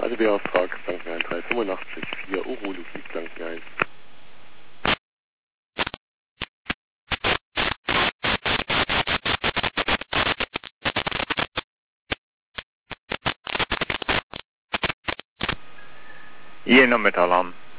Ladebehrauftrag, Blankenheim 385, 4 Urologie, Blankenheim. Hier noch mit Alarm.